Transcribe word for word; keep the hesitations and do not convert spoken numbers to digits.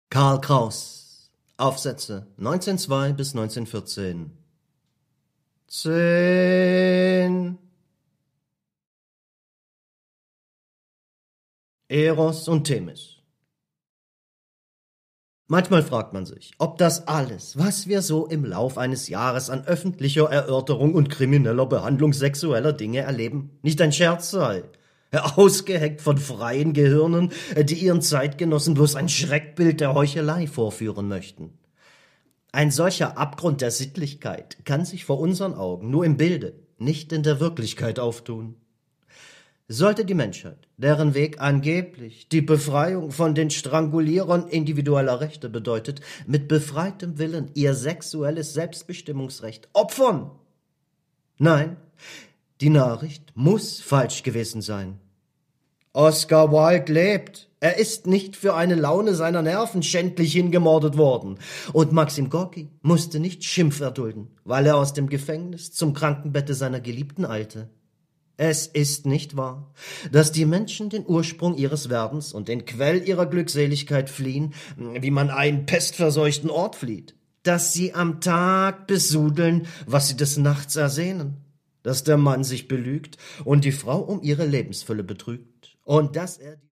Karl Kraus. Aufsätze neunzehnhundertzwei bis neunzehnhundertvierzehn. Zehn. Eros und Themis. Manchmal fragt man sich, ob das alles, was wir so im Lauf eines Jahres an öffentlicher Erörterung und krimineller Behandlung sexueller Dinge erleben, nicht ein Scherz sei. Ausgeheckt von freien Gehirnen, die ihren Zeitgenossen bloß ein Schreckbild der Heuchelei vorführen möchten. Ein solcher Abgrund der Sittlichkeit kann sich vor unseren Augen nur im Bilde, nicht in der Wirklichkeit auftun. Sollte die Menschheit, deren Weg angeblich die Befreiung von den Strangulierern individueller Rechte bedeutet, mit befreitem Willen ihr sexuelles Selbstbestimmungsrecht opfern? Nein, die Nachricht muss falsch gewesen sein. Oscar Wilde lebt. Er ist nicht für eine Laune seiner Nerven schändlich hingemordet worden. Und Maxim Gorki musste nicht Schimpf erdulden, weil er aus dem Gefängnis zum Krankenbette seiner Geliebten eilte. Es ist nicht wahr, dass die Menschen den Ursprung ihres Werdens und den Quell ihrer Glückseligkeit fliehen, wie man einen pestverseuchten Ort flieht. Dass sie am Tag besudeln, was sie des Nachts ersehnen. Dass der Mann sich belügt und die Frau um ihre Lebensfülle betrügt. Und dass er